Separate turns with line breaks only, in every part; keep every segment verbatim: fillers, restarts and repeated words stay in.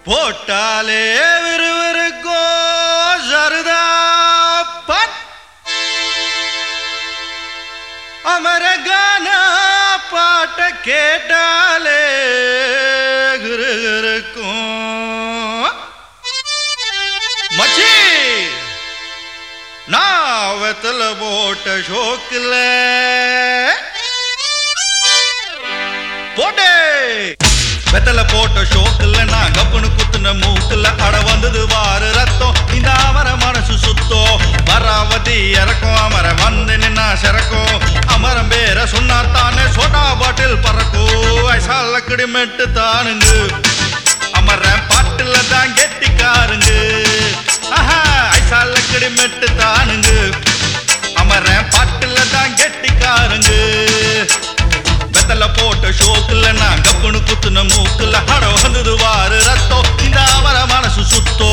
போட்டாலே விறுவிறுக்கோ சருதா பட் அமரகான பாட்ட கேட்டாலே கிருகிருக்கும் மச்சி நான் வெத்தல போட்ட ஷோக்கில் போட்டே வெத்தல போட்ட ஷோக்கில் நான் கப்புனு குத்துன மூக்குல அட வந்தது வாரு ரத்தம் இந்த அவர மனசு சுத்தோ வராவதி இறக்கும் அமர வந்து நின்னா சிறக்கும் அமரம் பேர சொன்னா தானே சோடா பாட்டில் பறக்கும் ஐசால கிடிமெட்டு தானுங்க அமர பாட்டுல தான் கெட்டிக்காருங்க ஆஹா ஐசால கிடிமெட்டு தானுங்க அமர பாட்டுல தான் கெட்டிக்காருங்க வெத்தல போட்ட ஷோக்குல நான் கப்புனு குத்துன மூக்குல அட வந்தது வாரு ரத்தம் இந்த அவர மனசு சுத்தோ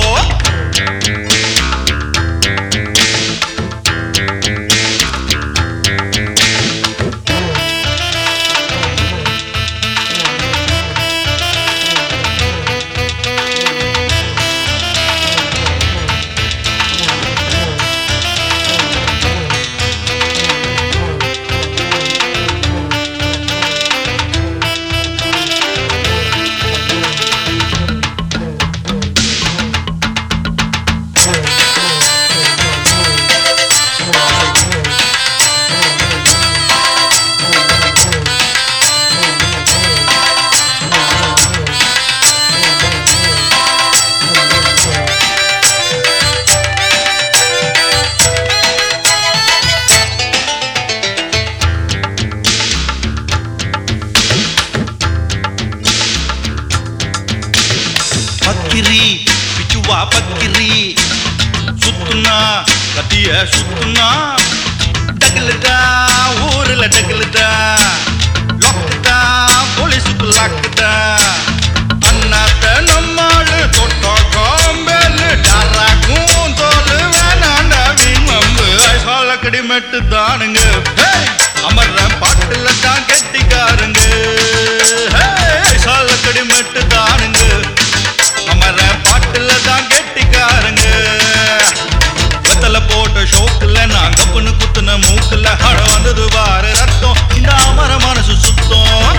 பக்கிரி பிச்சுவா பக்கிரி சுத்துனா கத்திய சுத்துனா டகுலுதா ஊருல டகுலுதா லொக்குதா போலீஸுக்கு லாக்குதா அண்ணாத்த நம்மாளு தொட்டோ காம்பேலு டாராக்கும் தோலு வேணாண்டா வீமம்பு ஐசால கடிமெட்டு தானுங்க அமர்ற பாட்டுல தான் கெட்டிக்காருங்க ஐசால கடிமெட்டு தானுங்க அமர பாட்டுல தான் கெட்டிக்காரங்க வெத்தல போட்ட ஷோக்குல நான் கப்புனு குத்துன மூக்குல அட வந்தது வாரு ரத்தம் இந்த அமர மனசு சுத்தம்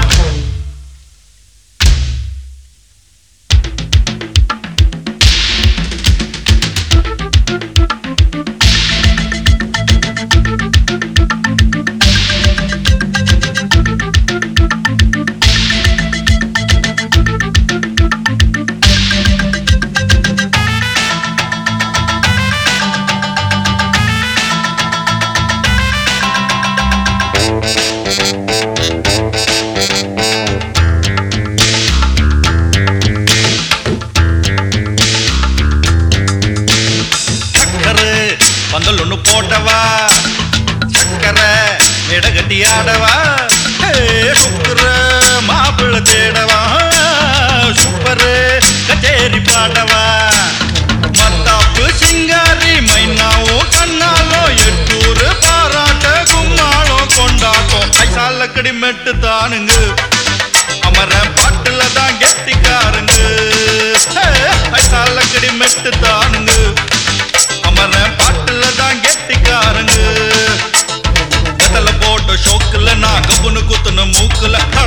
பந்தல் ஒண்ணு போட்டவா சக்கர இடகட்டி ஆடவா சுக்கர மாப்பிள்ள தேடவா சூப்பரு கச்சேரி பாடவா மத்தாப்பு சிங்காரி மைனாவோ கண்ணாலோ எட்டூரு பாராட்ட கும்மாளோ கொண்டாட்டம் ஐசால கடிமெட்டு தானுங்க அமர பாட்டுல தான் கெட்டிக்காருங்க ஐசால கடிமெட்டு தானுங்க அமர பாட்டுல தான் கெட்டிக்காரங்க வெத்தல போட்ட ஷோக்குல நான் கப்புனு குத்துன மூக்குல